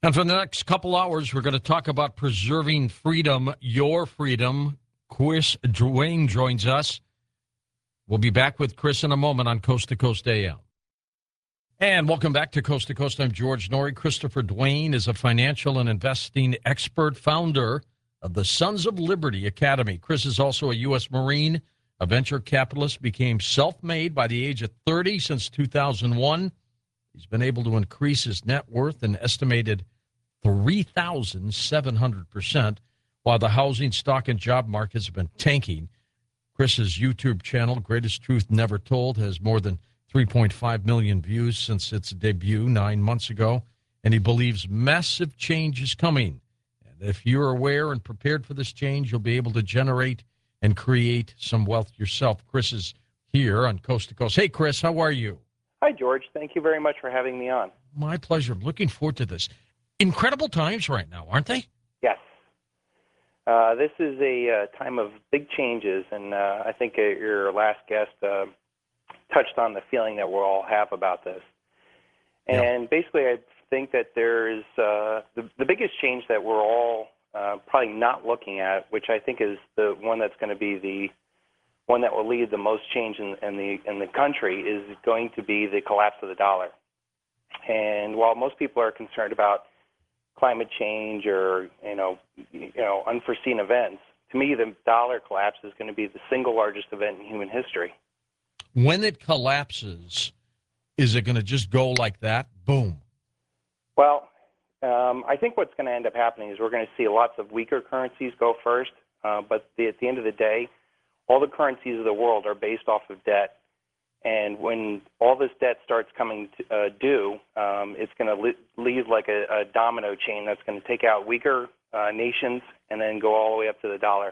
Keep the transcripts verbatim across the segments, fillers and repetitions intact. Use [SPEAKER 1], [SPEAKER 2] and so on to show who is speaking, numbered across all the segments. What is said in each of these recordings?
[SPEAKER 1] And for the next couple hours, we're going to talk about preserving freedom, your freedom. Chris Duane joins us. We'll be back with Chris in a moment on Coast to Coast A M. And welcome back to Coast to Coast. I'm George Noory. Christopher Duane is a financial and investing expert, founder of the Sons of Liberty Academy. Chris is also a U S Marine, a venture capitalist, became self-made by the age of thirty since two thousand one. He's been able to increase his net worth an estimated three thousand seven hundred percent, while the housing, stock, and job markets have been tanking. Chris's YouTube channel, Greatest Truth Never Told, has more than three point five million views since its debut nine months ago, and he believes massive change is coming. And if you're aware and prepared for this change, you'll be able to generate and create some wealth yourself. Chris is here on Coast to Coast. Hey, Chris, how are you?
[SPEAKER 2] Hi, George. Thank you very much for having me on.
[SPEAKER 1] My pleasure. I'm looking forward to this. Incredible times right now, aren't they?
[SPEAKER 2] Yes. Uh, this is a uh, time of big changes, and uh, I think uh, your last guest uh, touched on the feeling that we'll all have about this. And yeah. Basically, I think that there's uh, the, the biggest change that we're all uh, probably not looking at, which I think is the one that's going to be the one that will lead the most change in, in the in the country, is going to be the collapse of the dollar. And while most people are concerned about climate change or you know you know unforeseen events, to me the dollar collapse is going to be the single largest event in human history.
[SPEAKER 1] When it collapses, is it going to just go like that? Boom.
[SPEAKER 2] Well, um, I think what's going to end up happening is we're going to see lots of weaker currencies go first, uh, but the, at the end of the day, all the currencies of the world are based off of debt. And when all this debt starts coming to, uh, due, um, it's going to le- lead like a, a domino chain that's going to take out weaker uh, nations and then go all the way up to the dollar.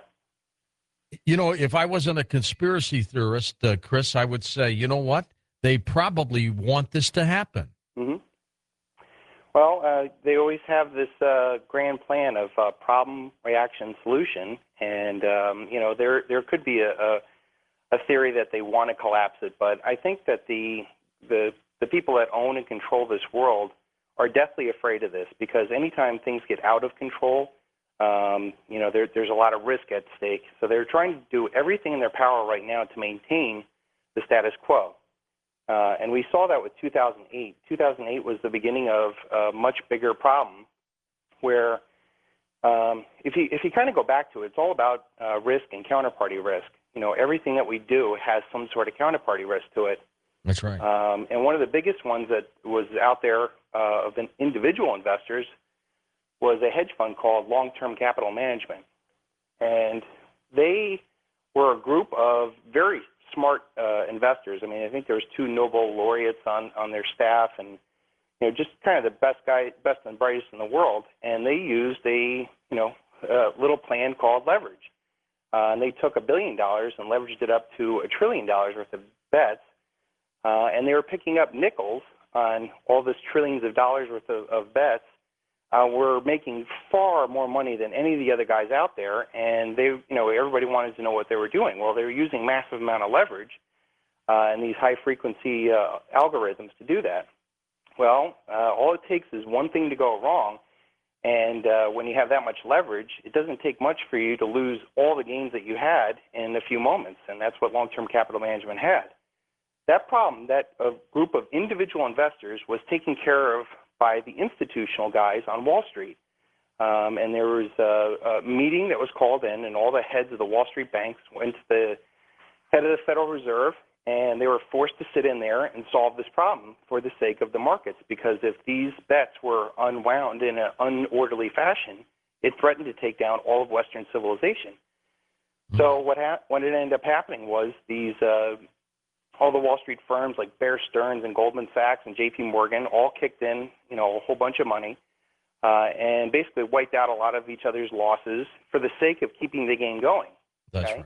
[SPEAKER 1] You know, if I wasn't a conspiracy theorist, uh, Chris, I would say, you know what? They probably want this to happen.
[SPEAKER 2] Mm-hmm. Well, uh, they always have this uh, grand plan of uh, problem, reaction, solution. And, um, you know, there there could be a, a, a theory that they want to collapse it. But I think that the, the the people that own and control this world are deathly afraid of this, because anytime things get out of control, um, you know, there, there's a lot of risk at stake. So they're trying to do everything in their power right now to maintain the status quo. Uh, and we saw that with two thousand eight. two thousand eight was the beginning of a much bigger problem where um, if you if you kind of go back to it, it's all about uh, risk and counterparty risk. You know, everything that we do has some sort of counterparty risk to it.
[SPEAKER 1] That's right.
[SPEAKER 2] Um, and one of the biggest ones that was out there uh, of individual investors was a hedge fund called Long-Term Capital Management. And they were a group of very smart uh, investors. I mean, I think there was two Nobel laureates on, on their staff, and you know, just kind of the best guy, best and brightest in the world. And they used a you know a little plan called leverage. Uh, and they took a billion dollars and leveraged it up to a trillion dollars worth of bets. Uh, and they were picking up nickels on all this trillions of dollars worth of, of bets. Uh, were making far more money than any of the other guys out there, and they, you know, everybody wanted to know what they were doing. Well, they were using massive amount of leverage uh, and these high-frequency uh, algorithms to do that. Well, uh, all it takes is one thing to go wrong, and uh, when you have that much leverage, it doesn't take much for you to lose all the gains that you had in a few moments, and that's what long-term capital management had. That problem, that a group of individual investors was taken care of by the institutional guys on Wall Street. Um, and there was a, a meeting that was called in, and all the heads of the Wall Street banks went to the head of the Federal Reserve, and they were forced to sit in there and solve this problem for the sake of the markets, because if these bets were unwound in an unorderly fashion, it threatened to take down all of Western civilization. Mm-hmm. So what, ha- what ended up happening was these uh, all the Wall Street firms like Bear Stearns and Goldman Sachs and J P Morgan all kicked in, you know, a whole bunch of money uh, and basically wiped out a lot of each other's losses for the sake of keeping the game going.
[SPEAKER 1] That's
[SPEAKER 2] okay?
[SPEAKER 1] right.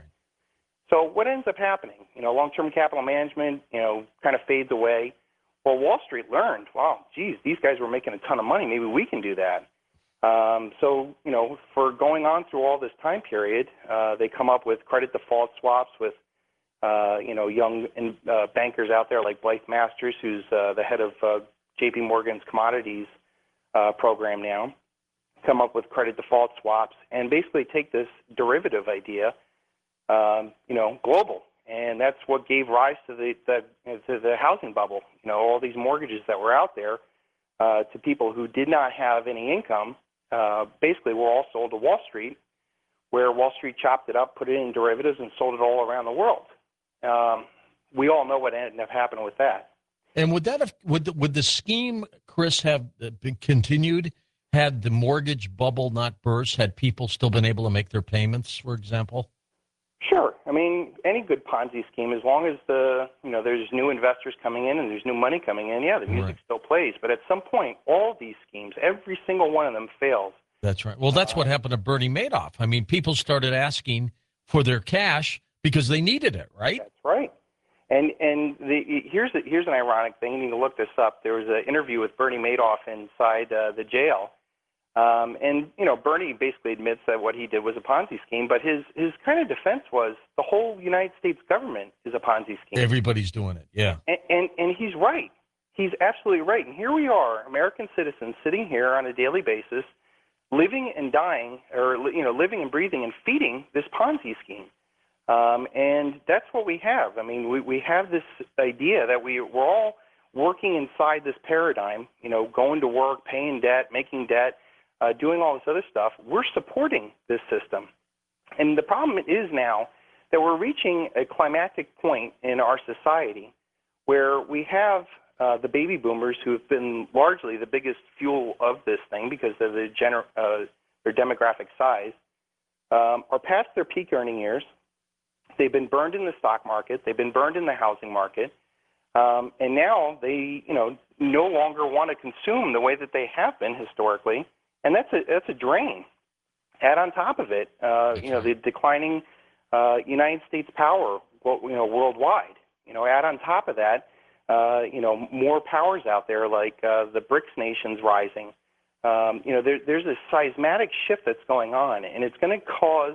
[SPEAKER 2] So what ends up happening? You know, long-term capital management, you know, kind of fades away. Well, Wall Street learned, wow, geez, these guys were making a ton of money. Maybe we can do that. Um, so, you know, for going on through all this time period, uh, they come up with credit default swaps with Uh, you know, young uh, bankers out there like Blythe Masters, who's uh, the head of uh, J P Morgan's commodities uh, program now, come up with credit default swaps, and basically take this derivative idea, um, you know, global. And that's what gave rise to the, the to the housing bubble. You know, all these mortgages that were out there uh, to people who did not have any income, uh, basically were all sold to Wall Street, where Wall Street chopped it up, put it in derivatives, and sold it all around the world. Um, we all know what ended up happening with that.
[SPEAKER 1] And would that have would the, would the scheme, Chris, have been continued had the mortgage bubble not burst? Had people still been able to make their payments, for example?
[SPEAKER 2] Sure. I mean, any good Ponzi scheme, as long as the you know there's new investors coming in and there's new money coming in, yeah, the music
[SPEAKER 1] Right.
[SPEAKER 2] still plays. But at some point, all these schemes, every single one of them fails.
[SPEAKER 1] That's right. Well, that's what happened to Bernie Madoff. I mean, people started asking for their cash because they needed it, right?
[SPEAKER 2] That's right. And and the, here's a, here's an ironic thing. You need to look this up. There was an interview with Bernie Madoff inside uh, the jail, um, and you know Bernie basically admits that what he did was a Ponzi scheme. But his his kind of defense was the whole United States government is a Ponzi scheme.
[SPEAKER 1] Everybody's doing it. Yeah.
[SPEAKER 2] And and, and he's right. He's absolutely right. And here we are, American citizens, sitting here on a daily basis, living and dying, or you know, living and breathing and feeding this Ponzi scheme. Um, and that's what we have. I mean, we, we have this idea that we, we're all working inside this paradigm, you know, going to work, paying debt, making debt, uh, doing all this other stuff. We're supporting this system. And the problem is now that we're reaching a climactic point in our society where we have uh, the baby boomers who have been largely the biggest fuel of this thing because of the gener- uh, their demographic size, um, are past their peak earning years. They've been burned in the stock market. They've been burned in the housing market. Um, and now they, you know, no longer want to consume the way that they have been historically. And that's a, that's a drain. Add on top of it, uh, you know, the declining uh, United States power, you know, worldwide. You know, add on top of that, uh, you know, more powers out there like uh, the BRICS nations rising. Um, you know, there, there's a seismic shift that's going on, and it's going to cause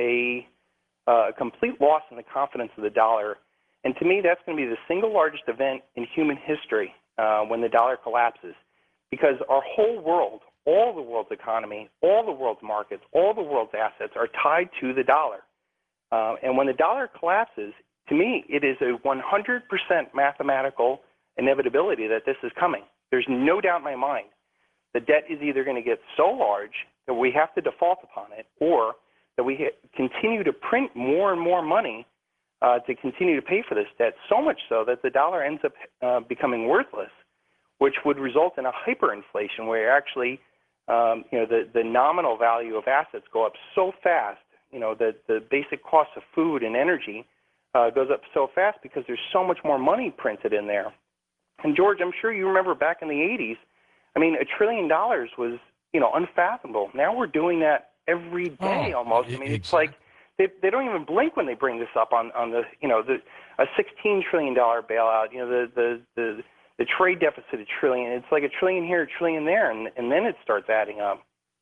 [SPEAKER 2] a Uh, a complete loss in the confidence of the dollar. And to me, that's going to be the single largest event in human history uh, when the dollar collapses, because our whole world, all the world's economy, all the world's markets, all the world's assets are tied to the dollar. Uh, and when the dollar collapses, to me, it is a one hundred percent mathematical inevitability that this is coming. There's no doubt in my mind. The debt is either going to get so large that we have to default upon it, or that we continue to print more and more money uh, to continue to pay for this debt, so much so that the dollar ends up uh, becoming worthless, which would result in a hyperinflation where actually, um, you know, the, the nominal value of assets go up so fast, you know, that the basic cost of food and energy uh, goes up so fast because there's so much more money printed in there. And George, I'm sure you remember back in the eighties, I mean, a trillion dollars was, you know, unfathomable. Now we're doing that every day
[SPEAKER 1] Oh,
[SPEAKER 2] almost. I mean,
[SPEAKER 1] exactly.
[SPEAKER 2] it's like they they don't even blink when they bring this up on, on the, you know, the a sixteen trillion dollars bailout, you know, the, the, the, the trade deficit a trillion. It's like a trillion here, a trillion there, and, and then it starts adding up.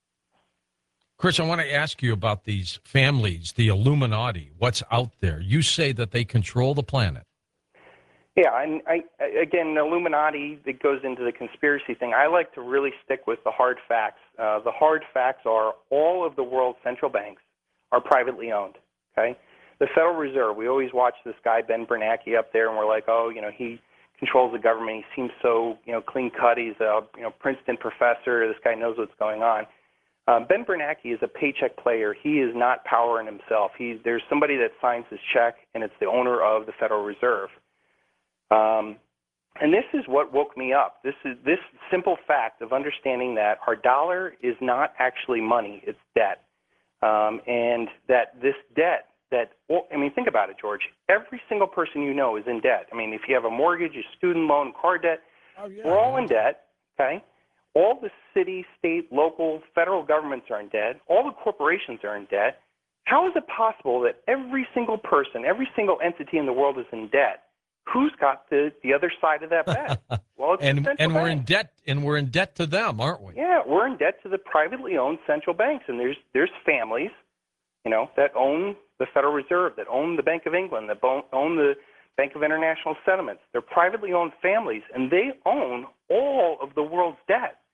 [SPEAKER 1] Chris, I want to ask you about these families, the Illuminati, what's out there. You say that they control the planet.
[SPEAKER 2] Yeah, and I, again, the Illuminati, that goes into the conspiracy thing. I like to really stick with the hard facts. Uh, the hard facts are all of the world's central banks are privately owned, okay? The Federal Reserve, we always watch this guy, Ben Bernanke, up there, and we're like, oh, you know, he controls the government. He seems so, you know, clean-cut. He's a, you know, Princeton professor. This guy knows what's going on. Um, Ben Bernanke is a paycheck player. He is not power in himself. He, there's somebody that signs his check, and it's the owner of the Federal Reserve. Um, and this is what woke me up. This is this simple fact of understanding that our dollar is not actually money; it's debt, um, and that this debt. That well, I mean, think about it, George. Every single person you know is in debt. I mean, if you have a mortgage, a student loan, car debt,
[SPEAKER 1] Oh, yeah.
[SPEAKER 2] we're all in debt. Okay, all the city, state, local, federal governments are in debt. All the corporations are in debt. How is it possible that every single person, every single entity in the world is in debt? Who's got the, the other side of that bet? Well, it's the
[SPEAKER 1] and
[SPEAKER 2] central
[SPEAKER 1] and we're in
[SPEAKER 2] bank.
[SPEAKER 1] debt, and we're in debt to them, aren't we?
[SPEAKER 2] Yeah, we're in debt to the privately owned central banks, and there's there's families, you know, that own the Federal Reserve, that own the Bank of England, that bo- own the Bank of International Settlements. They're privately owned families, and they own all of the world's debt.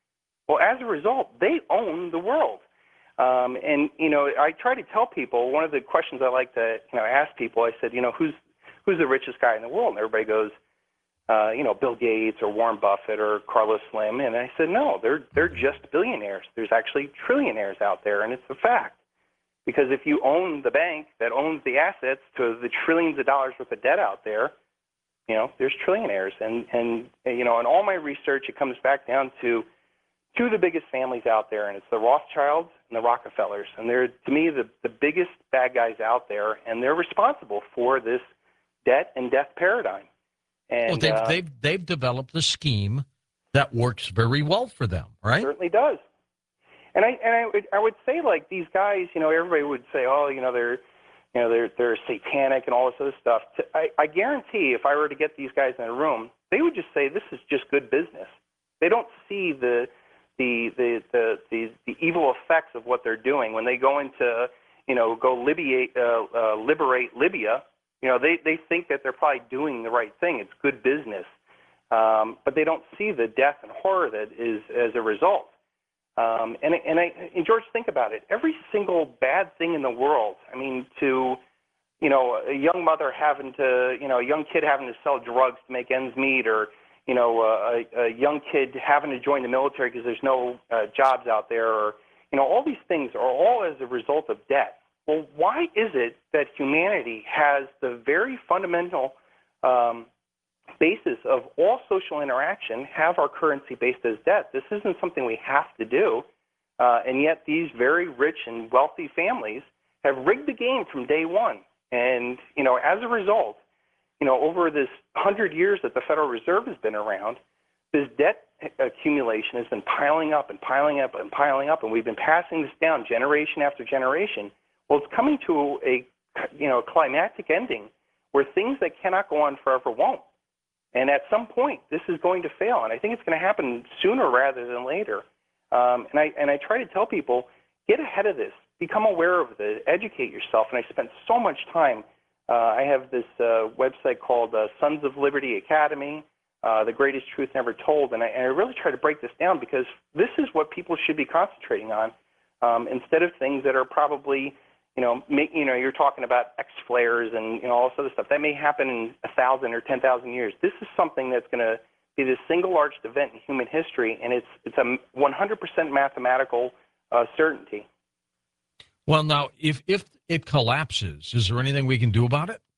[SPEAKER 2] Well, as a result, they own the world. Um, and, you know, I try to tell people, one of the questions I like to, you know, ask people, I said, you know, who's who's the richest guy in the world? And everybody goes, uh, you know, Bill Gates or Warren Buffett or Carlos Slim. And I said, no, they're they're just billionaires. There's actually trillionaires out there, and it's a fact. Because if you own the bank that owns the assets to the trillions of dollars worth of debt out there, you know, there's trillionaires. And, and you know, in all my research, it comes back down to two of the biggest families out there, and it's the Rothschilds and the Rockefellers. And they're, to me, the, the biggest bad guys out there, and they're responsible for this debt and death paradigm. And
[SPEAKER 1] well, they've,
[SPEAKER 2] uh,
[SPEAKER 1] they've, they've developed a scheme that works very well for them, right?
[SPEAKER 2] Certainly does. And I and I would I would say, like, these guys, you know, everybody would say, oh, you know, they're you know they're they're satanic and all this other stuff. I, I guarantee, if I were to get these guys in a room, they would just say this is just good business. They don't see the the the the the, the evil effects of what they're doing when they go into, you know, go liberate uh, uh, liberate Libya. You know, they they think that they're probably doing the right thing. It's good business, um, but they don't see the death and horror that is as a result. Um, and, and, I, and George, think about it. Every single bad thing in the world, I mean, to, you know, a young mother having to, you know, a young kid having to sell drugs to make ends meet, or, you know, a, a young kid having to join the military because there's no uh, jobs out there, or, you know, all these things are all as a result of debt. Well, why is it that humanity has the very fundamental um, basis of all social interaction have our currency based as debt? This isn't something we have to do, uh, and yet these very rich and wealthy families have rigged the game from day one. And, you know, as a result, you know, over this hundred years that the Federal Reserve has been around, this debt accumulation has been piling up and piling up and piling up, and we've been passing this down generation after generation. Well, it's coming to a, you know, climactic ending where things that cannot go on forever won't. And at some point, this is going to fail, and I think it's going to happen sooner rather than later. Um, and I and I try to tell people, get ahead of this, become aware of it, educate yourself. And I spent so much time. Uh, I have this uh, website called uh, Sons of Liberty Academy, uh, The Greatest Truth Never Told, and I, and I really try to break this down because this is what people should be concentrating on, um, instead of things that are probably, you know, make, you know, you're talking about X flares and, you know, all this other stuff. That may happen in a thousand or ten thousand years. This is something that's going to be the single largest event in human history, and it's it's a one hundred percent mathematical uh, certainty.
[SPEAKER 1] Well, now, if if it collapses, is there anything we can do about it?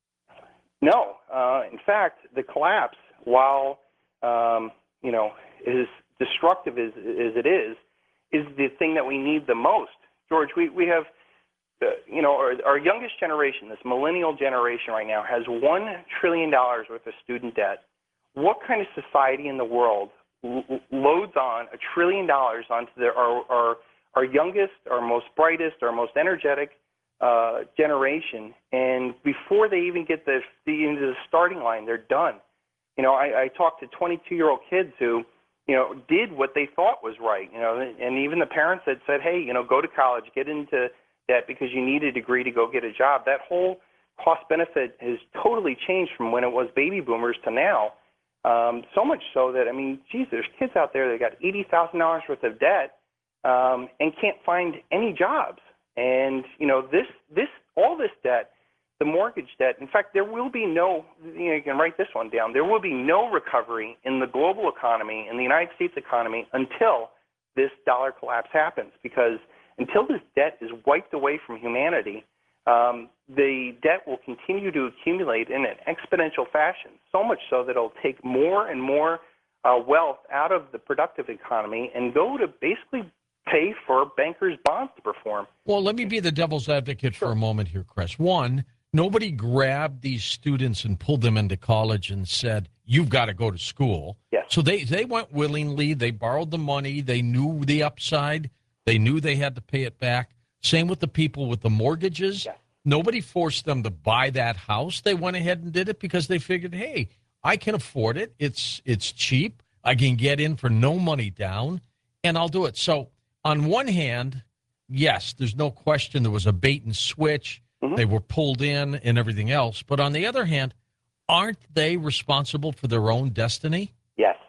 [SPEAKER 2] No. Uh, in fact, the collapse, while um, you know, as destructive as, as it is, is the thing that we need the most. George, we we have. Uh, you know, our, our youngest generation, this millennial generation right now, has one trillion dollars worth of student debt. What kind of society in the world l- loads on a trillion dollars onto their, our, our, our youngest, our most brightest, our most energetic uh, generation, and before they even get the, the, into the starting line, they're done? You know, I, I talked to twenty-two-year-old kids who, you know, did what they thought was right, you know, and even the parents that said, hey, you know, go to college, get into that because you need a degree to go get a job. That whole cost-benefit has totally changed from when it was baby boomers to now, um, so much so that, I mean, geez, there's kids out there that got eighty thousand dollars worth of debt um, and can't find any jobs. And, you know, this, this, all this debt, the mortgage debt, in fact, there will be no, you know, you can write this one down, there will be no recovery in the global economy, in the United States economy, until this dollar collapse happens, because until this debt is wiped away from humanity, um, the debt will continue to accumulate in an exponential fashion, so much so that it'll take more and more uh, wealth out of the productive economy and go to basically pay for bankers' bonds to perform.
[SPEAKER 1] Well, let me be the devil's advocate
[SPEAKER 2] Sure.
[SPEAKER 1] for a moment here, Chris. One, nobody grabbed these students and pulled them into college and said, you've got to go to school.
[SPEAKER 2] Yes.
[SPEAKER 1] So they, they went willingly. They borrowed the money. They knew the upside. They knew they had to pay it back. Same with the people with the mortgages.
[SPEAKER 2] Yes.
[SPEAKER 1] Nobody forced them to buy that house. They went ahead and did it because they figured, hey, I can afford it. It's it's cheap. I can get in for no money down, and I'll do it. So on one hand, yes, there's no question there was a bait and switch.
[SPEAKER 2] Mm-hmm.
[SPEAKER 1] They were pulled in and everything else. But on the other hand, aren't they responsible for their own destiny?
[SPEAKER 2] Yes.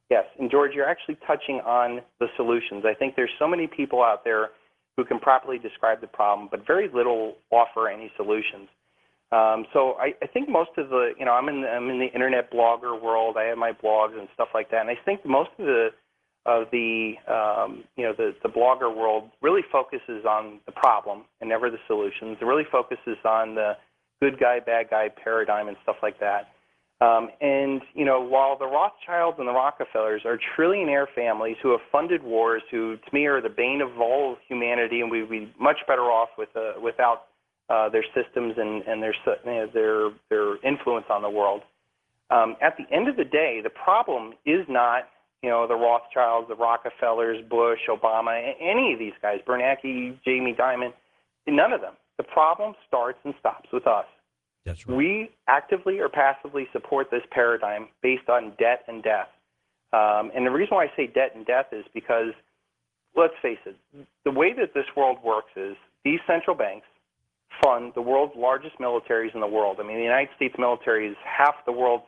[SPEAKER 2] Yes, and George, you're actually touching on the solutions. I think there's so many people out there who can properly describe the problem, but very little offer any solutions. Um, so I, I think most of the, you know, I'm in the, I'm in the internet blogger world. I have my blogs and stuff like that, and I think most of the of the um, you know the, the blogger world really focuses on the problem and never the solutions. It really focuses on the good guy, bad guy paradigm and stuff like that. Um, and, you know, while the Rothschilds and the Rockefellers are trillionaire families who have funded wars, who to me are the bane of all of humanity, and we'd be much better off with uh, without uh, their systems and, and their, you know, their their influence on the world. Um, at the end of the day, the problem is not, you know, the Rothschilds, the Rockefellers, Bush, Obama, any of these guys, Bernanke, Jamie Dimon, none of them. The problem starts and stops with us.
[SPEAKER 1] That's right.
[SPEAKER 2] We actively or passively support this paradigm based on debt and death. Um, and the reason why I say debt and death is because, let's face it, the way that this world works is these central banks fund the world's largest militaries in the world. I mean, the United States military is half the world's,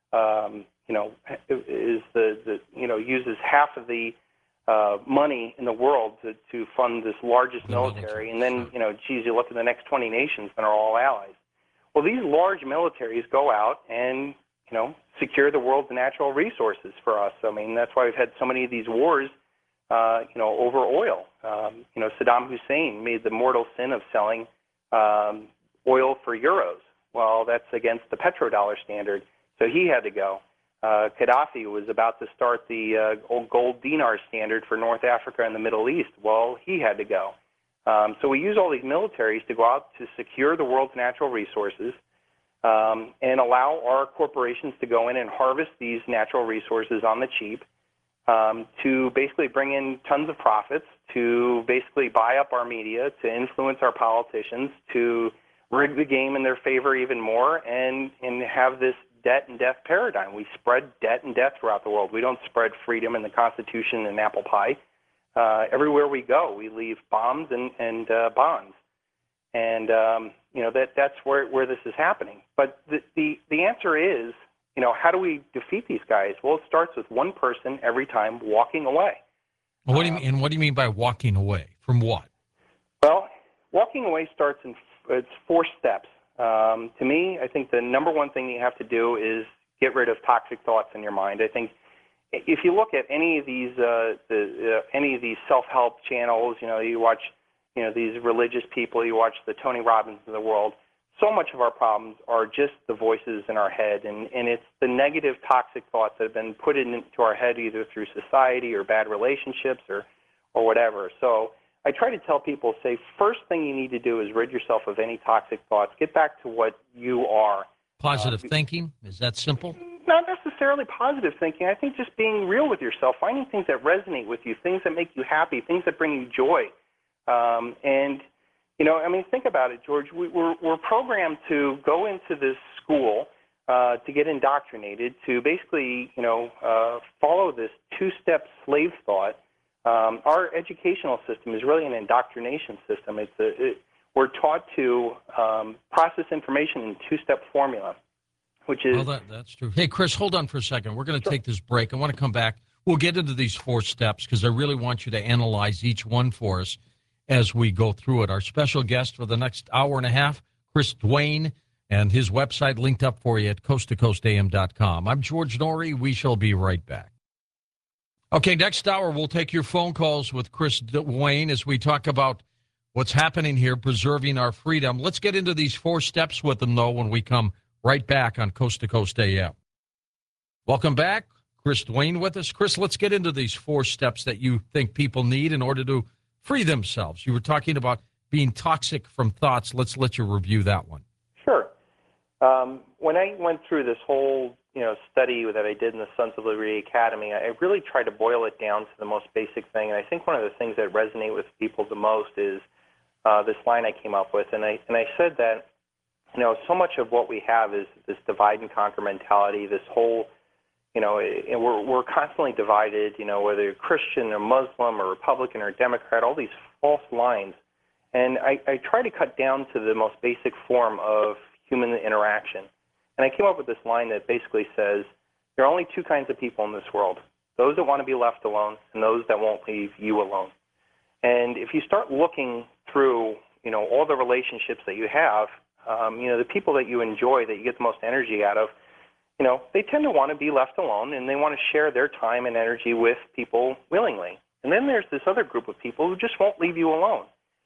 [SPEAKER 2] um, you know, is the, the, you know, uses half of the uh, money in the world to, to fund this largest
[SPEAKER 1] The
[SPEAKER 2] military.
[SPEAKER 1] military,
[SPEAKER 2] And then,
[SPEAKER 1] sure.
[SPEAKER 2] you know, geez, you look at the next twenty nations that are all allies. Well, these large militaries go out and, you know, secure the world's natural resources for us. I mean, that's why we've had so many of these wars, uh, you know, over oil. Um, you know, Saddam Hussein made the mortal sin of selling um, oil for euros. Well, that's against the petrodollar standard, so he had to go. Uh, Gaddafi was about to start the uh, old gold dinar standard for North Africa and the Middle East. Well, he had to go. Um, so we use all these militaries to go out to secure the world's natural resources um, and allow our corporations to go in and harvest these natural resources on the cheap um, to basically bring in tons of profits, to basically buy up our media, to influence our politicians, to rig the game in their favor even more, and, and have this debt and death paradigm. We spread debt and death throughout the world. We don't spread freedom and the Constitution and apple pie. Uh, everywhere we go, we leave bombs and, and uh, bonds. And, um, you know, that, that's where, where this is happening. But the, the, the answer is, you know, how do we defeat these guys? Well, it starts with one person every time walking away.
[SPEAKER 1] Well, what do you mean, and what do you mean by walking away? From what?
[SPEAKER 2] Well, walking away starts in it's four steps. Um, to me, I think the number one thing you have to do is get rid of toxic thoughts in your mind. I think if you look at any of these uh, the, uh, any of these self-help channels, you know, you watch, you know, these religious people, you watch the Tony Robbins of the world, so much of our problems are just the voices in our head, and, and it's the negative toxic thoughts that have been put into our head either through society or bad relationships or, or whatever. So I try to tell people, say, first thing you need to do is rid yourself of any toxic thoughts. Get back to what you are.
[SPEAKER 1] Positive
[SPEAKER 2] uh,
[SPEAKER 1] thinking? Is that simple?
[SPEAKER 2] Not necessarily positive thinking. I think just being real with yourself, finding things that resonate with you, things that make you happy, things that bring you joy. Um, and, you know, I mean, think about it, George. We, we're, we're programmed to go into this school uh, to get indoctrinated, to basically, you know, uh, follow this two-step slave thought. Um, our educational system is really an indoctrination system. It's a, it, we're taught to um, process information in two-step formula, which is...
[SPEAKER 1] Well, that, that's true. Hey, Chris, hold on for a second. We're going to
[SPEAKER 2] Sure.
[SPEAKER 1] take this break. I want to come back. We'll get into these four steps because I really want you to analyze each one for us as we go through it. Our special guest for the next hour and a half, Chris Duane, and his website linked up for you at coast to coast a m dot com. I'm George Norrie. We shall be right back. Okay, next hour, we'll take your phone calls with Chris Duane as we talk about what's happening here, preserving our freedom. Let's get into these four steps with them, though, when we come right back on Coast to Coast A M. Welcome back. Chris Duane with us. Chris, let's get into these four steps that you think people need in order to free themselves. You were talking about being toxic from thoughts. Let's let you review that one.
[SPEAKER 2] Sure. Um, when I went through this whole, you know, study that I did in the Sons of Liberty Academy, I really tried to boil it down to the most basic thing. And I think one of the things that resonate with people the most is uh, this line I came up with. And I and I said that, you know, so much of what we have is this divide and conquer mentality, this whole, you know, and we're, we're constantly divided, you know, whether you're Christian or Muslim or Republican or Democrat, all these false lines. And I, I try to cut down to the most basic form of human interaction. And I came up with this line that basically says, there are only two kinds of people in this world, those that want to be left alone and those that won't leave you alone. And if you start looking through, you know, all the relationships that you have, um, you know, the people that you enjoy, that you get the most energy out of, you know, they tend to want to be left alone, and they want to share their time and energy with people willingly. And then there's this other group of people who just won't leave you alone.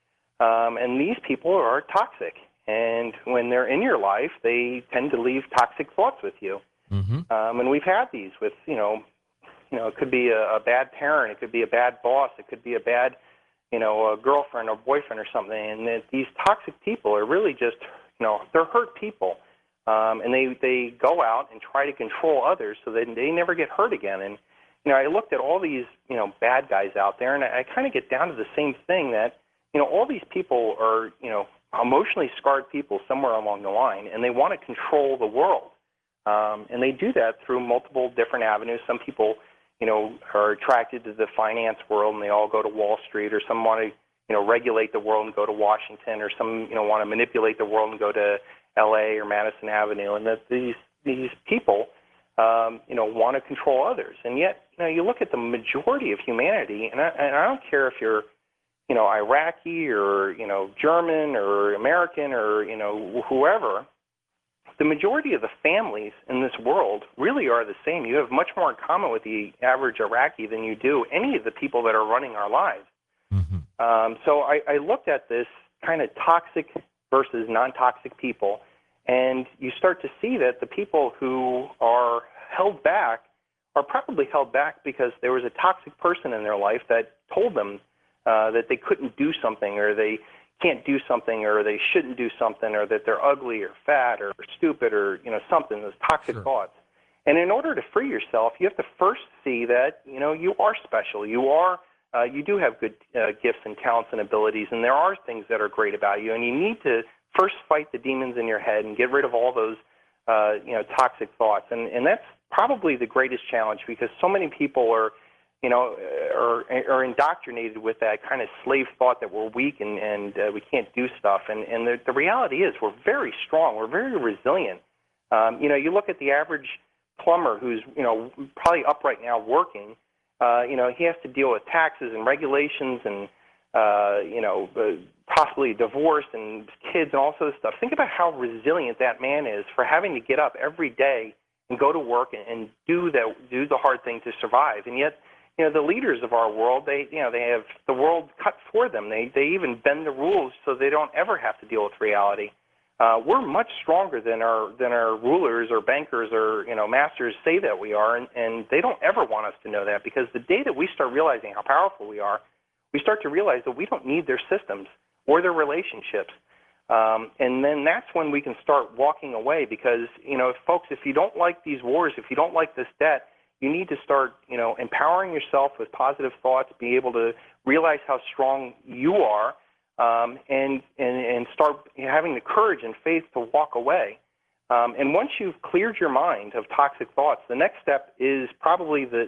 [SPEAKER 2] Um, and these people are toxic. And when they're in your life, they tend to leave toxic thoughts with you.
[SPEAKER 1] Mm-hmm.
[SPEAKER 2] Um, and we've had these with, you know, you know, it could be a, a bad parent, it could be a bad boss, it could be a bad, you know, a girlfriend or boyfriend or something. And that these toxic people are really just, you know, they're hurt people. Um, and they, they go out and try to control others so that they never get hurt again. And, you know, I looked at all these, you know, bad guys out there, and I, I kind of get down to the same thing that, you know, all these people are, you know, emotionally scarred people somewhere along the line, and they want to control the world. Um, and they do that through multiple different avenues. Some people, you know, are attracted to the finance world, and they all go to Wall Street, or some want to, you know, regulate the world and go to Washington, or some, you know, want to manipulate the world and go to L A or Madison Avenue. And that these these people, um, you know, want to control others. And yet, you know, you look at the majority of humanity, and I, and I don't care if you're, you know, Iraqi or, you know, German or American or, you know, whoever, the majority of the families in this world really are the same. You have much more in common with the average Iraqi than you do any of the people that are running our lives.
[SPEAKER 1] Mm-hmm.
[SPEAKER 2] Um, so I, I looked at this kind of toxic versus non-toxic people, and you start to see that the people who are held back are probably held back because there was a toxic person in their life that told them Uh, that they couldn't do something, or they can't do something, or they shouldn't do something, or that they're ugly or fat or stupid or, you know, something, those toxic
[SPEAKER 1] Sure.
[SPEAKER 2] thoughts. And in order to free yourself, you have to first see that, you know, you are special. You are, uh, you do have good uh, gifts and talents and abilities, and there are things that are great about you. And you need to first fight the demons in your head and get rid of all those, uh, you know, toxic thoughts. And, and that's probably the greatest challenge, because so many people are, you know, are, are indoctrinated with that kind of slave thought that we're weak and, and uh, we can't do stuff. And, and the, the reality is we're very strong. We're very resilient. Um, you know, you look at the average plumber who's, you know, probably up right now working, uh, you know, he has to deal with taxes and regulations and, uh, you know, uh, possibly divorce and kids and all sorts of stuff. Think about how resilient that man is for having to get up every day and go to work and, and do, the, do the hard thing to survive. And yet, you know, the leaders of our world, they, you know, they have the world cut for them. They, they even bend the rules so they don't ever have to deal with reality. Uh, we're much stronger than our than our rulers or bankers or, you know, masters say that we are, and, and they don't ever want us to know that, because the day that we start realizing how powerful we are, we start to realize that we don't need their systems or their relationships. Um, and then that's when we can start walking away, because, you know, folks, if you don't like these wars, if you don't like this debt, you need to start, you know, empowering yourself with positive thoughts, be able to realize how strong you are, um, and, and and start having the courage and faith to walk away. Um, and once you've cleared your mind of toxic thoughts, the next step is probably the,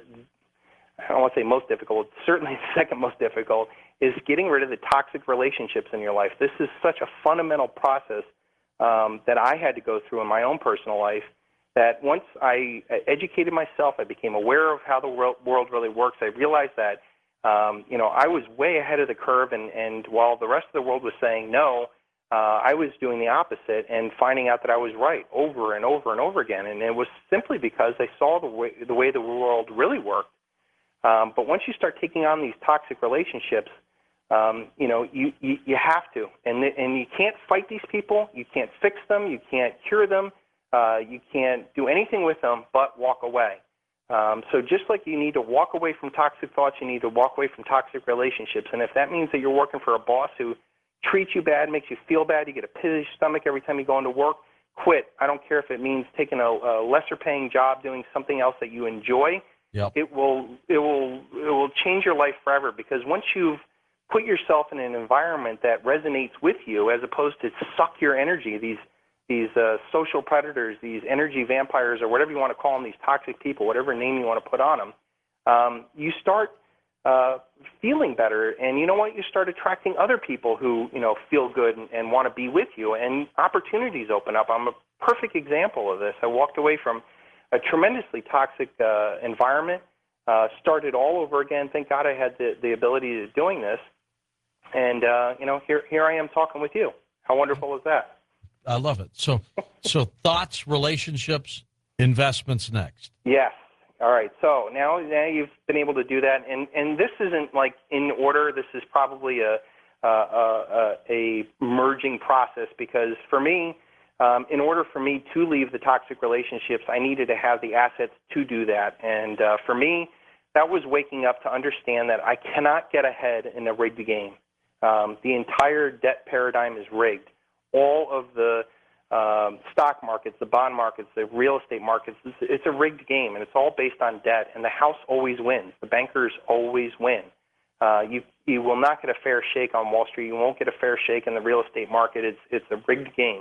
[SPEAKER 2] I don't want to say most difficult, certainly the second most difficult, is getting rid of the toxic relationships in your life. This is such a fundamental process um, that I had to go through in my own personal life, that once I educated myself, I became aware of how the world really works. I realized that, um, you know, I was way ahead of the curve, and, and while the rest of the world was saying no, uh, I was doing the opposite and finding out that I was right over and over and over again. And it was simply because I saw the way the, way the world really worked. Um, but once you start taking on these toxic relationships, um, you know, you, you, you have to. And, and you can't fight these people. You can't fix them. You can't cure them. Uh, you can't do anything with them but walk away. Um, so just like you need to walk away from toxic thoughts, you need to walk away from toxic relationships. And if that means that you're working for a boss who treats you bad, makes you feel bad, you get a pit in your stomach every time you go into work, quit. I don't care if it means taking a, a lesser paying job, doing something else that you enjoy.
[SPEAKER 1] Yep.
[SPEAKER 2] It will, it will, it will change your life forever, because once you've put yourself in an environment that resonates with you, as opposed to suck your energy, these these uh, social predators, these energy vampires, or whatever you want to call them, these toxic people, whatever name you want to put on them, um, you start uh, feeling better. And you know what? You start attracting other people who, you know, feel good and, and want to be with you, and opportunities open up. I'm a perfect example of this. I walked away from a tremendously toxic uh, environment, uh, started all over again. Thank God I had the, the ability to doing this. And, uh, you know, here, here I am talking with you. How wonderful is that?
[SPEAKER 1] I love it. So, so thoughts, relationships, investments next.
[SPEAKER 2] Yes. All right. So now, now you've been able to do that. And, and this isn't like in order. This is probably a, a, a, a merging process because for me, um, in order for me to leave the toxic relationships, I needed to have the assets to do that. And uh, for me, that was waking up to understand that I cannot get ahead in a rigged game. Um, the entire debt paradigm is rigged. All of the um, stock markets, the bond markets, the real estate markets, it's, it's a rigged game, and it's all based on debt, and the house always wins. The bankers always win. Uh, you, you will not get a fair shake on Wall Street. You won't get a fair shake in the real estate market. It's, it's a rigged game.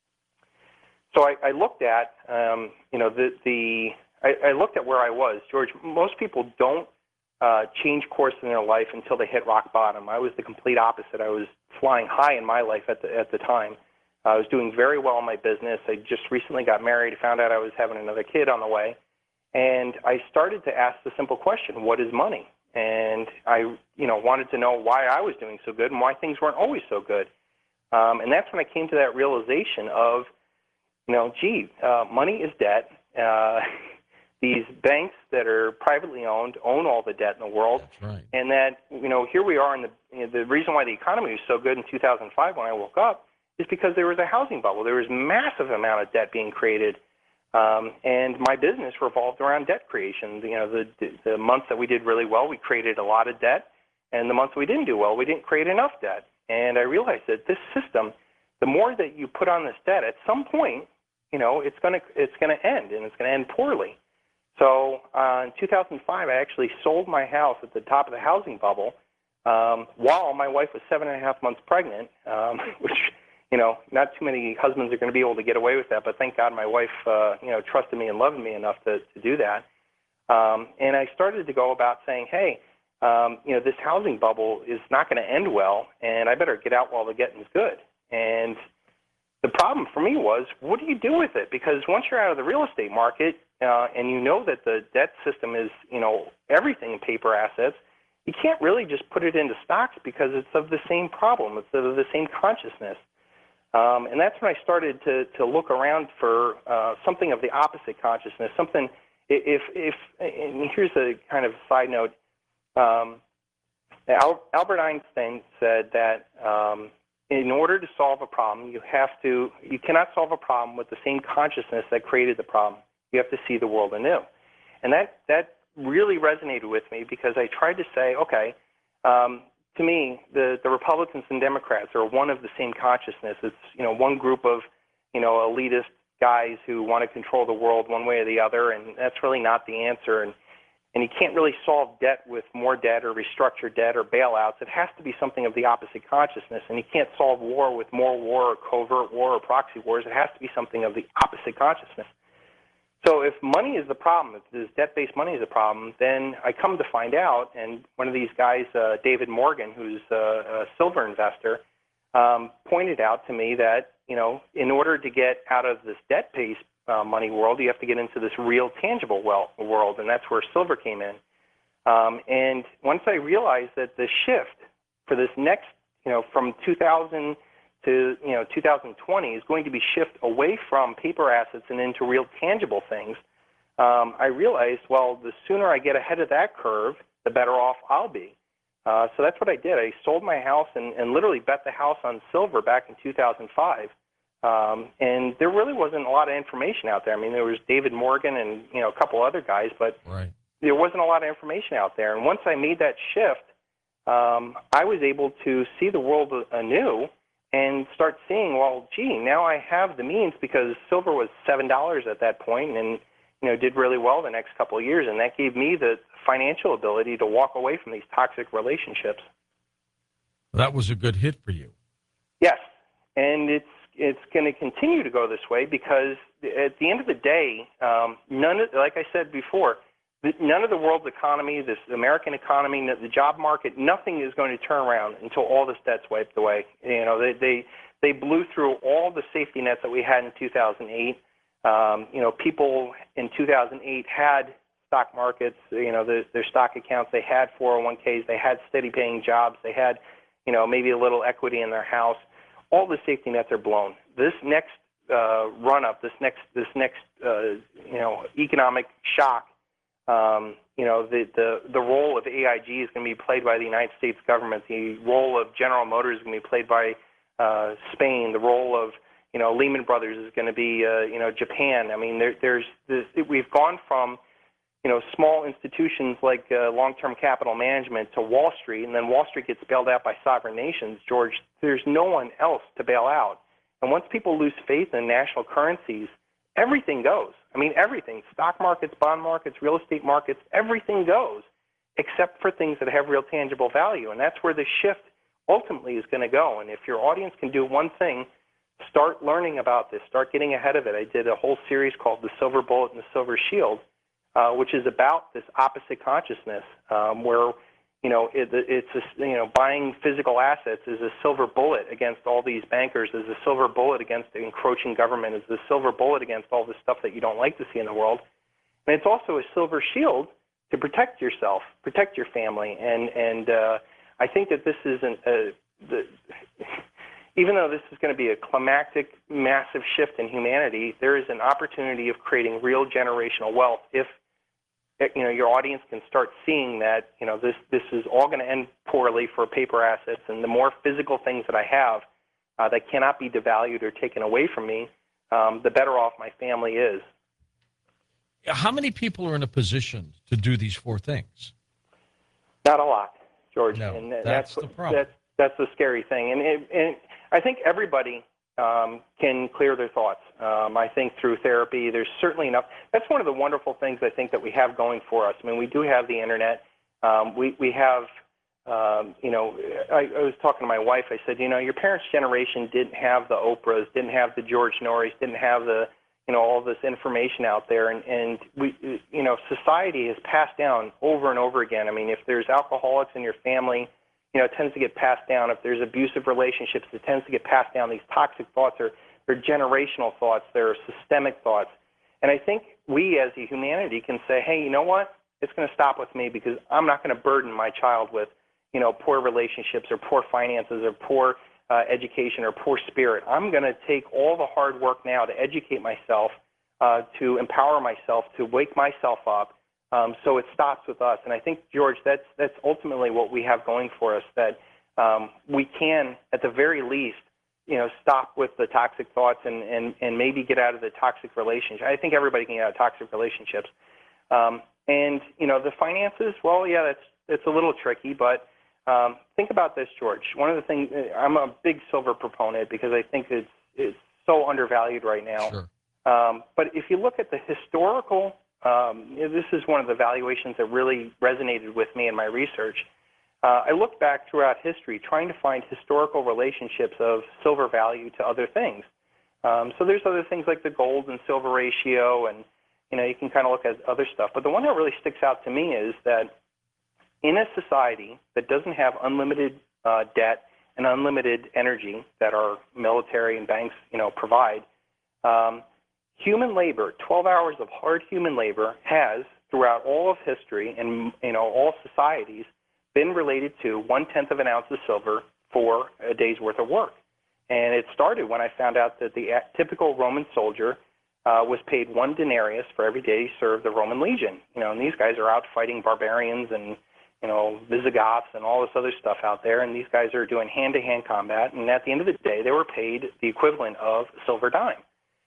[SPEAKER 2] So I, I looked at, um, you know, the, the I, I looked at where I was. George, most people don't Uh, change course in their life until they hit rock bottom. I was the complete opposite. I was flying high in my life at the at the time. I was doing very well in my business. I just recently got married, found out I was having another kid on the way, and I started to ask the simple question, what is money? And I, you know, wanted to know why I was doing so good and why things weren't always so good. Um, and that's when I came to that realization of, you know, gee, uh, money is debt. Uh, These banks that are privately owned own all the debt in the world.
[SPEAKER 1] That's right.
[SPEAKER 2] And that, you know, here we are in the, you know, the reason why the economy was so good in two thousand five when I woke up is because there was a housing bubble. There was massive amount of debt being created. Um, and my business revolved around debt creation. You know, the, the months that we did really well, we created a lot of debt. And the months we didn't do well, we didn't create enough debt. And I realized that this system, the more that you put on this debt, at some point, you know, it's going to it's going to end, and it's going to end poorly. So uh, in two thousand five, I actually sold my house at the top of the housing bubble um, while my wife was seven and a half months pregnant, um, which, you know, not too many husbands are going to be able to get away with that. But thank God my wife, uh, you know, trusted me and loved me enough to, to do that. Um, and I started to go about saying, hey, um, you know, this housing bubble is not going to end well, and I better get out while the getting's good. And the problem for me was, what do you do with it? Because once you're out of the real estate market, uh, and you know that the debt system is, you know, everything in paper assets, you can't really just put it into stocks because it's of the same problem. It's of the same consciousness. Um, and that's when I started to, to look around for uh, something of the opposite consciousness, something, if, if, and here's a kind of side note, um, Albert Einstein said that um, in order to solve a problem, you have to, you cannot solve a problem with the same consciousness that created the problem. You have to see the world anew. And that, that really resonated with me because I tried to say, okay, um, to me, the, the Republicans and Democrats are one of the same consciousness. It's, you know, one group of, you know, elitist guys who want to control the world one way or the other, and that's really not the answer. And, and you can't really solve debt with more debt or restructure debt or bailouts. It has to be something of the opposite consciousness. And you can't solve war with more war or covert war or proxy wars. It has to be something of the opposite consciousness. So if money is the problem, if this debt-based money is a problem, then I come to find out, and one of these guys, uh, David Morgan, who's a, a silver investor, um, pointed out to me that, you know, in order to get out of this debt-based uh, money world, you have to get into this real tangible wealth world, and that's where silver came in. Um, and once I realized that the shift for this next, you know, from two thousand to, you know, two thousand twenty is going to be shift away from paper assets and into real tangible things, um, I realized, well, the sooner I get ahead of that curve, the better off I'll be. Uh, so that's what I did. I sold my house and, and literally bet the house on silver back in two thousand five. Um, and there really wasn't a lot of information out there. I mean, there was David Morgan and, you know, a couple other guys, but
[SPEAKER 1] right.
[SPEAKER 2] there wasn't a lot of information out there. And once I made that shift, um, I was able to see the world anew and start seeing, well, gee, now I have the means, because silver was seven dollars at that point and, you know, did really well the next couple of years. And that gave me the financial ability to walk away from these toxic relationships.
[SPEAKER 1] That was a good hit for you.
[SPEAKER 2] Yes. And it's it's going to continue to go this way because at the end of the day, um, none of, like I said before, none of the world's economy, this American economy, the job market, nothing is going to turn around until all this debt's wiped away. You know, they they, they blew through all the safety nets that we had in two thousand eight. Um, you know, people in two thousand eight had stock markets, you know, the, their stock accounts. They had four oh one k's. They had steady-paying jobs. They had, you know, maybe a little equity in their house. All the safety nets are blown. This next uh, run-up, this next, this next, uh, you know, economic shock. Um, you know, the, the the role of A I G is going to be played by the United States government. The role of General Motors is going to be played by uh, Spain. The role of, you know, Lehman Brothers is going to be, uh, you know, Japan. I mean, there, there's this, we've gone from, you know, small institutions like uh, long-term capital management to Wall Street, and then Wall Street gets bailed out by sovereign nations. George, there's no one else to bail out. And once people lose faith in national currencies, everything goes. I mean, everything. Stock markets, bond markets, real estate markets, everything goes, except for things that have real tangible value. And that's where the shift ultimately is going to go. And if your audience can do one thing, start learning about this. Start getting ahead of it. I did a whole series called The Silver Bullet and the Silver Shield, uh, which is about this opposite consciousness, um, where, you know, it, it's, a, you know, buying physical assets is a silver bullet against all these bankers, is a silver bullet against the encroaching government, is the silver bullet against all the stuff that you don't like to see in the world. And it's also a silver shield to protect yourself, protect your family. And, and uh, I think that this is an, uh, the, even though this is going to be a climactic, massive shift in humanity, there is an opportunity of creating real generational wealth if, you know, your audience can start seeing that, you know, this, this is all going to end poorly for paper assets, and the more physical things that I have uh, that cannot be devalued or taken away from me, um, the better off my family is.
[SPEAKER 1] How many people are in a position to do these four things?
[SPEAKER 2] Not a lot, George.
[SPEAKER 1] No,
[SPEAKER 2] and
[SPEAKER 1] that's,
[SPEAKER 2] that's
[SPEAKER 1] the problem.
[SPEAKER 2] That's, that's the scary thing. And, it, and I think everybody um, can clear their thoughts. Um, I think through therapy, there's certainly enough. That's one of the wonderful things I think that we have going for us. I mean, we do have the internet. Um, we, we have, um, you know, I, I was talking to my wife. I said, you know, your parents' generation didn't have the Oprahs, didn't have the George Norries, didn't have the, you know, all this information out there. And, and we, you know, society has passed down over and over again. I mean, if there's alcoholics in your family, you know, it tends to get passed down. If there's abusive relationships, it tends to get passed down. These toxic thoughts are they're generational thoughts. They're systemic thoughts. And I think we as a humanity can say, hey, you know what? It's going to stop with me because I'm not going to burden my child with, you know, poor relationships or poor finances or poor uh, education or poor spirit. I'm going to take all the hard work now to educate myself, uh, to empower myself, to wake myself up. Um, so it stops with us. And I think, George, that's, that's ultimately what we have going for us, that um, we can, at the very least, you know, stop with the toxic thoughts and, and, and maybe get out of the toxic relationship. I think everybody can get out of toxic relationships. Um, and, you know, the finances, well, yeah, that's, that's a little tricky, but um, think about this, George. One of the things, I'm a big silver proponent because I think it's, it's so undervalued right now.
[SPEAKER 1] Sure.
[SPEAKER 2] Um, but if you look at the historical Um, this is one of the valuations that really resonated with me in my research. Uh, I looked back throughout history trying to find historical relationships of silver value to other things. Um, so there's other things like the gold and silver ratio, and, you know, you can kind of look at other stuff. But the one that really sticks out to me is that in a society that doesn't have unlimited uh, debt and unlimited energy that our military and banks, you know, provide, um, human labor, twelve hours of hard human labor, has throughout all of history and, you know, all societies been related to one-tenth of an ounce of silver for a day's worth of work. And it started when I found out that the typical Roman soldier uh, was paid one denarius for every day he served the Roman legion. You know, and these guys are out fighting barbarians and, you know, Visigoths and all this other stuff out there, and these guys are doing hand-to-hand combat, and at the end of the day, they were paid the equivalent of a silver dime.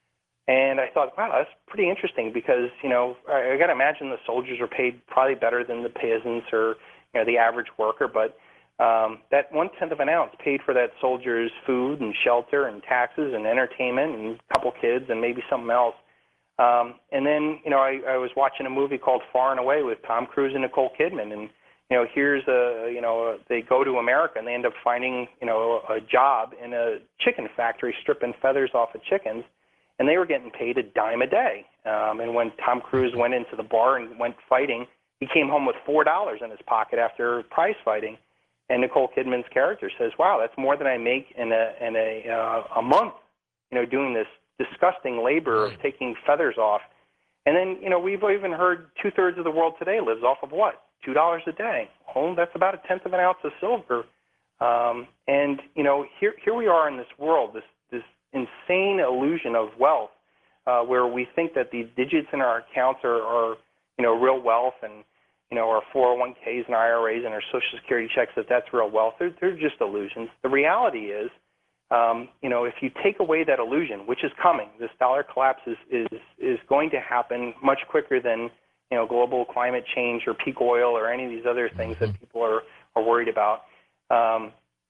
[SPEAKER 2] And I thought, wow, that's pretty interesting because, you know, I, I got to imagine the soldiers are paid probably better than the peasants or, you know, the average worker. But um, that one-tenth of an ounce paid for that soldier's food and shelter and taxes and entertainment and a couple kids and maybe something else. Um, and then, you know, I, I was watching a movie called Far and Away with Tom Cruise and Nicole Kidman. And, you know, here's a, you know, they go to America and they end up finding, you know, a job in a chicken factory stripping feathers off of chickens. And they were getting paid a dime a day. Um, and when Tom Cruise went into the bar and went fighting, he came home with four dollars in his pocket after prize fighting. And Nicole Kidman's character says, wow, that's more than I make in a, in a, uh, a month, you know, doing this disgusting labor of taking feathers off. And then, you know, we've even heard two-thirds of the world today lives off of what? two dollars a day. Well, that's about a tenth of an ounce of silver. Um, and, you know, here here we are in this world, this, this insane illusion of wealth, uh, where we think that the digits in our accounts are, are, you know, real wealth, and, you know, our four oh one Ks and I R As and our Social Security checks, that that's real wealth. They're, they're just illusions. The reality is, Um, you know, if you take away that illusion, which is coming, this dollar collapse is, is, is going to happen much quicker than, you know, global climate change or peak oil or any of these other things that people are, are worried about, um,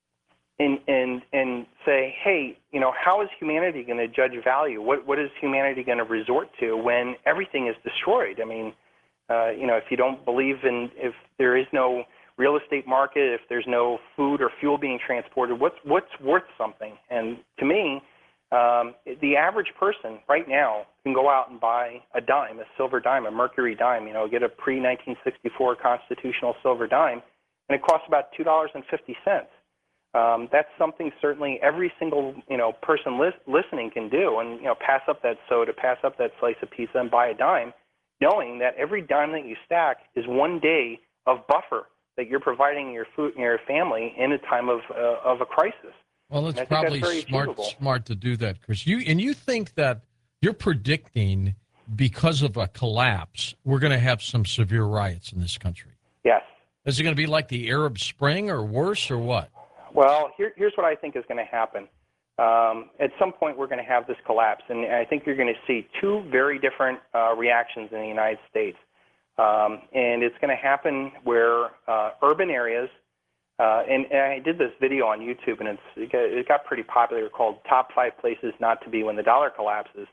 [SPEAKER 2] and, and, and say, hey, you know, how is humanity going to judge value? What, what is humanity going to resort to when everything is destroyed? I mean, uh, you know, if you don't believe in, if there is no real estate market, if there's no food or fuel being transported, what's what's worth something? And to me, um, the average person right now can go out and buy a dime, a silver dime, a mercury dime, you know, get a pre nineteen sixty-four constitutional silver dime, and it costs about two dollars and fifty cents. Um, that's something certainly every single, you know, person lis- listening can do, and, you know, pass up that soda, pass up that slice of pizza and buy a dime, knowing that every dime that you stack is one day of buffer that you're providing your food and your family in a time of uh, of a crisis.
[SPEAKER 1] Well, it's probably smart achievable. smart to do that, Chris. You and you think that you're predicting because of a collapse, we're going to have some severe riots in this country.
[SPEAKER 2] Yes.
[SPEAKER 1] Is it going to be like the Arab Spring or worse or what?
[SPEAKER 2] Well, here, here's what I think is going to happen. Um, at some point, we're going to have this collapse, and I think you're going to see two very different uh, reactions in the United States. Um, and it's going to happen where uh, urban areas, uh, and, and I did this video on YouTube, and it's, it, got, it got pretty popular, called Top Five Places Not to Be When the Dollar Collapses.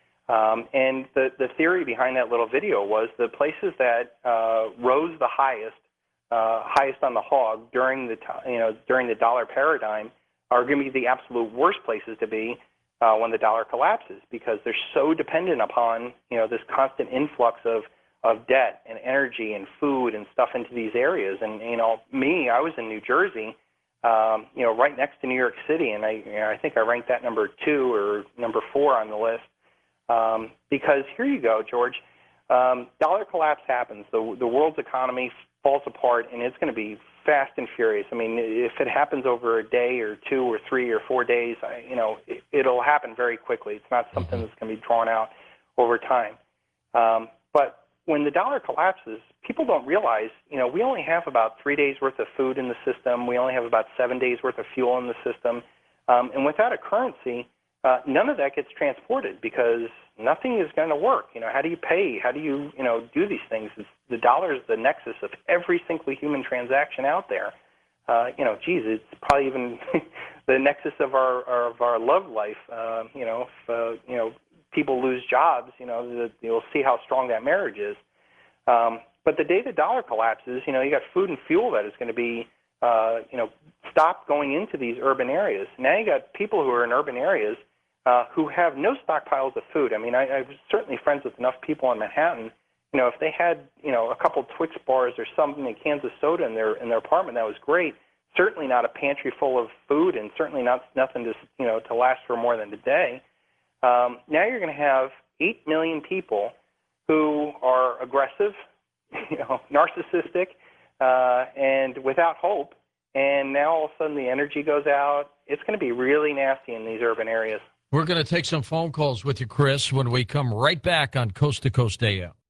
[SPEAKER 2] Um, and the, the theory behind that little video was the places that uh, rose the highest, uh, highest on the hog during the, you know, during the dollar paradigm are going to be the absolute worst places to be uh, when the dollar collapses, because they're so dependent upon, you know, this constant influx of of debt and energy and food and stuff into these areas. And, you know, me, I was in New Jersey, um, you know, right next to New York City, and I, you know, I think I ranked that number two or number four on the list. Um, because here you go, George, um, dollar collapse happens, the, the world's economy falls apart, and it's going to be fast and furious. I mean, if it happens over a day or two or three or four days, I, you know, it, it'll happen very quickly. It's not something that's going to be drawn out over time. Um, but when the dollar collapses, people don't realize, you know, we only have about three days worth of food in the system. We only have about seven days worth of fuel in the system. Um, and without a currency, uh, none of that gets transported because nothing is going to work. You know, how do you pay? How do you, you know, do these things? It's, the dollar is the nexus of every single human transaction out there. Uh, you know, geez, it's probably even the nexus of our, our of our love life. Uh, you know, if, uh, you know, people lose jobs, you know, you'll see how strong that marriage is. Um, but the day the dollar collapses, you know, you got food and fuel that is going to be, uh, you know, stopped going into these urban areas. Now you got people who are in urban areas uh, who have no stockpiles of food. I mean, I, I'm certainly friends with enough people in Manhattan. You know, if they had, you know, a couple Twix bars or something, a cans of soda in their in their apartment, that was great. Certainly not a pantry full of food, and certainly not nothing to, you know, to last for more than a day. Um, now you're going to have eight million people who are aggressive, you know, narcissistic, uh, and without hope. And now all of a sudden the energy goes out. It's going to be really nasty in these urban areas.
[SPEAKER 1] We're going to take some phone calls with you, Chris, when we come right back on Coast to Coast A M.